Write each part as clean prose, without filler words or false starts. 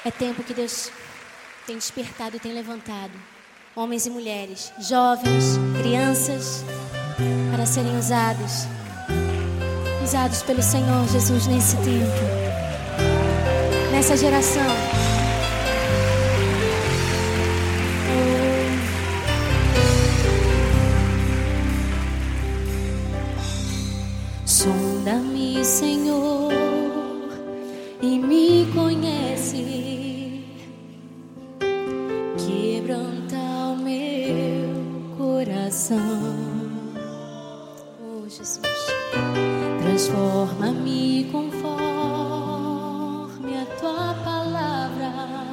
É tempo que Deus tem despertado e tem levantado homens e mulheres, jovens, crianças, para serem usados pelo Senhor Jesus nesse tempo, nessa geração. Sonda-me, Senhor, e me conhece, quebranta o meu coração. Oh, Jesus, transforma-me conforme a tua palavra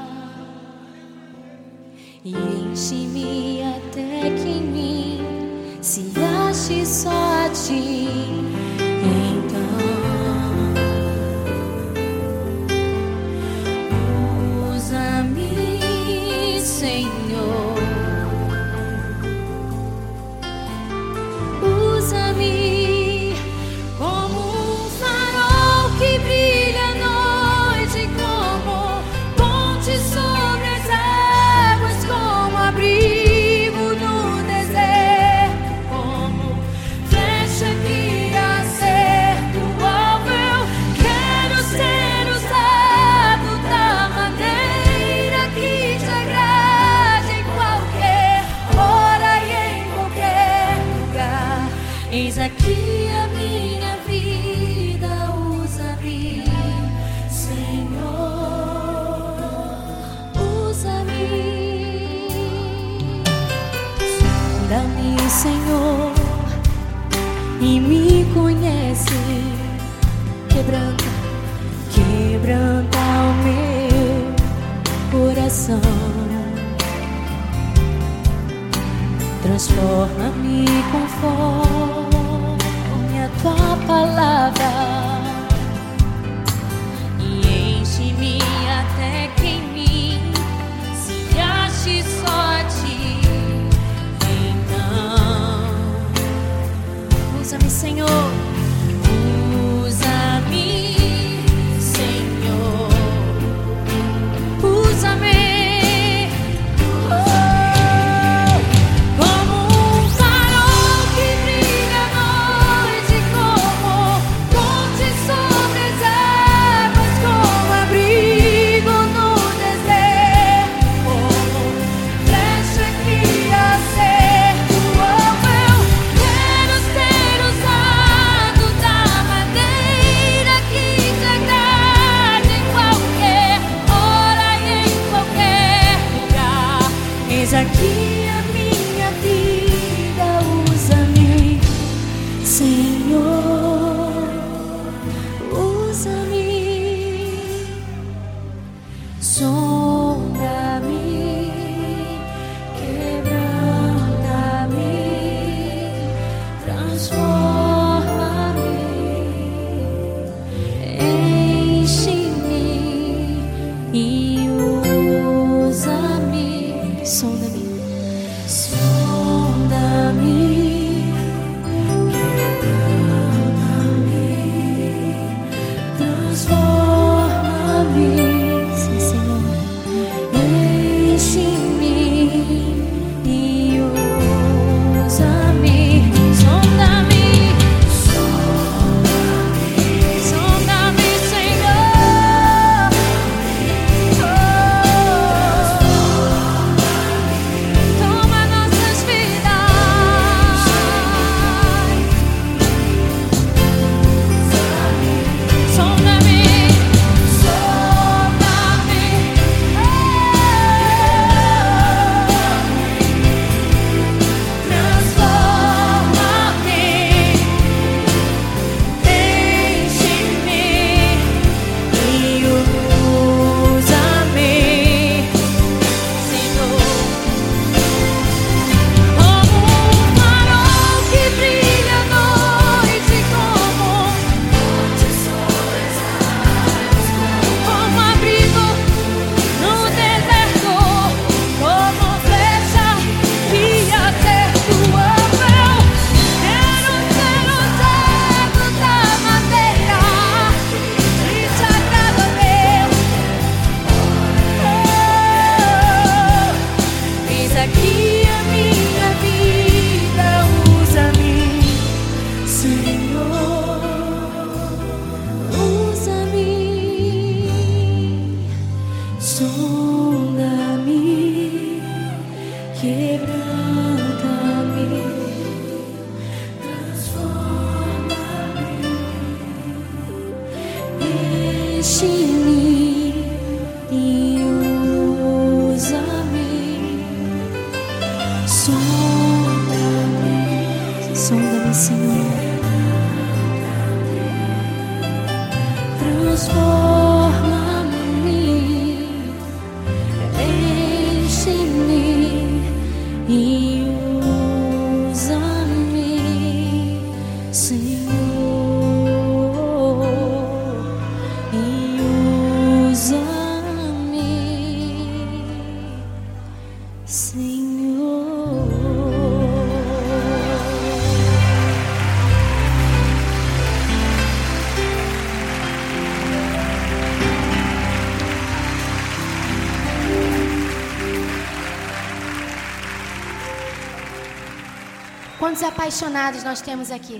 e enche-me até que em mim se ache só a ti. Eis aqui a minha vida, usa-me, Senhor, usa-me. Sonda-me, Senhor, e me conhece, quebranta o meu coração. Transforma-me conforme a tua palavra e enche-me até que em mim se ache só a ti. Então, usa-me, Senhor. Usa-me, Senhor. Usa-me. Eis aqui a minha vida, usa-me, Senhor, usa-me. Sonda-me, quebranta-me, transforma-me, enche-me e usa-me. Sonda-me, sonda-me, quebranta-me, transforma-me, sim, Senhor, enche-me e usa-me. Sonda-me, sonda-me, sonda-me, Senhor. Sonda-me, quebranta-me, transforma-me, enche-me e usa-me. Sonda-me, sonda-me, Senhor. Transforma-me, enche-me e usa-me, Senhor, e usa-me, Senhor. Quantos apaixonados nós temos aqui?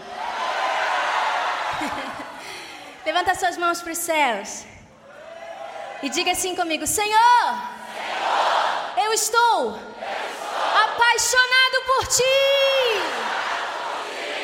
Levanta suas mãos para os céus e diga assim comigo: Senhor, eu estou apaixonado por Ti.